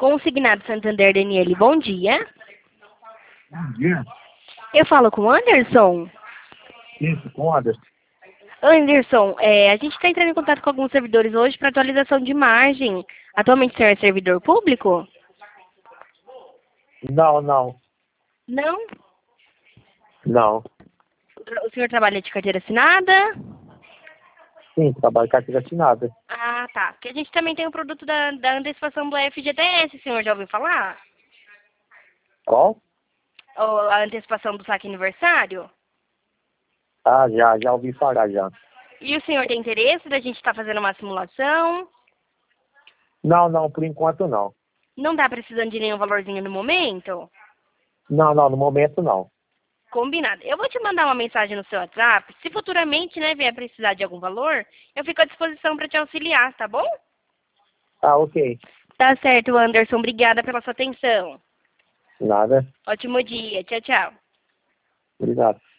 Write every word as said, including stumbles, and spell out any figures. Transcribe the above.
Consignado Santander, Daniele, bom dia. Bom dia. Eu falo com o Anderson. Isso, com o Anderson. Anderson, é, a gente está entrando em contato com alguns servidores hoje para atualização de margem. Atualmente o senhor é servidor público? Não, não, Não? não. O senhor trabalha de carteira assinada? Sim, trabalho com carteira assinada. Ah, tá. Porque a gente também tem o produto da, da antecipação do F G T S, o senhor já ouviu falar? Qual? Ou a antecipação do saque aniversário? Ah, já, já ouvi falar já. E o senhor tem interesse da gente estar fazendo uma simulação? Não, não, por enquanto não. Não tá precisando de nenhum valorzinho no momento? Não, não, no momento não. Combinado. Eu vou te mandar uma mensagem no seu WhatsApp. Se futuramente, né, vier precisar de algum valor, eu fico à disposição para te auxiliar, tá bom? Ah, ok. Tá certo, Anderson. Obrigada pela sua atenção. Nada. Ótimo dia. Tchau, tchau. Obrigado.